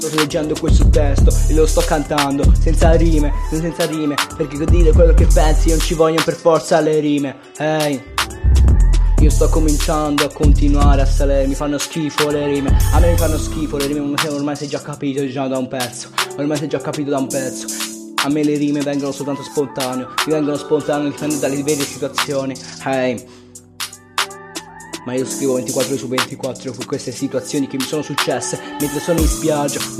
Sto leggendo questo testo e lo sto cantando senza rime, perché dire quello che pensi non ci vogliono per forza le rime. Ehi, io sto cominciando a continuare a salire, mi fanno schifo le rime, a me mi fanno schifo le rime, ormai sei già capito già da un pezzo, a me le rime vengono soltanto spontaneo, dipende dalle vere situazioni. Ehi, ma io scrivo 24 ore su 24 su queste situazioni che mi sono successe mentre sono in spiaggia,